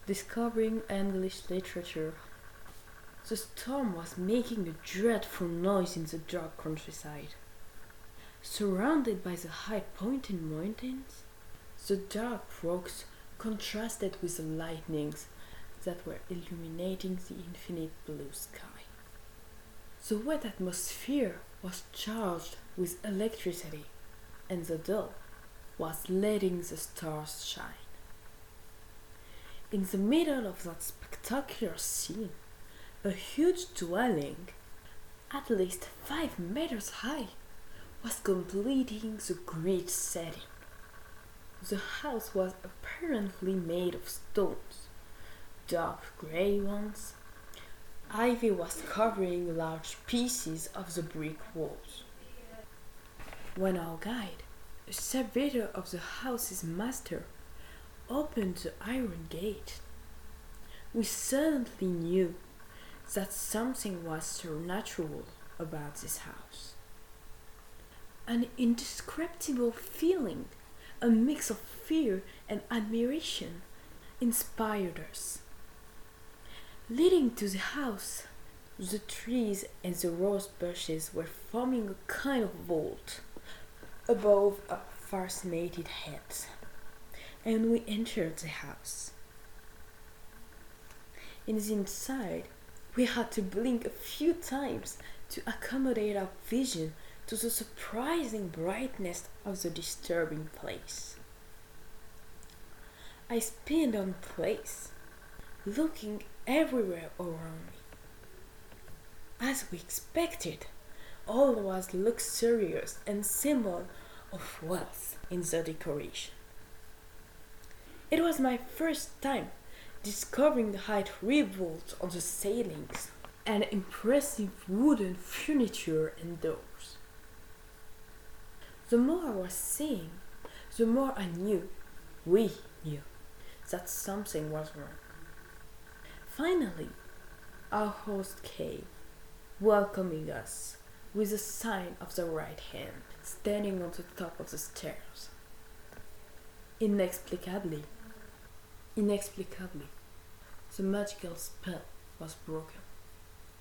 discovering English literature. The storm was making a dreadful noise in the dark countryside. Surrounded by the high-pointed mountains, the dark rocks contrasted with the lightnings that were illuminating the infinite blue sky. The wet atmosphere was charged with electricity, and the dove was letting the stars shine. In the middle of that spectacular scene, a huge dwelling, at least 5 meters high, was completing the great setting. The house was apparently made of stones, dark grey ones. Ivy was covering large pieces of the brick walls. When our guide, a servitor of the house's master, opened the iron gate, we suddenly knew that something was supernatural about this house. An indescribable feeling, a mix of fear and admiration, inspired us. Leading to the house, the trees and the rose bushes were forming a kind of vault above our fascinated heads, and we entered the house. In the inside, we had to blink a few times to accommodate our vision to the surprising brightness of the disturbing place. I spun on place, looking everywhere around me. As we expected, all was luxurious and symbol of wealth in the decoration. It was my first time discovering the high ribbons on the ceilings and impressive wooden furniture and doors. The more I was seeing, the more I knew, we knew, that something was wrong. Finally, our host came, welcoming us with a sign of the right hand, standing on the top of the stairs. Inexplicably, the magical spell was broken.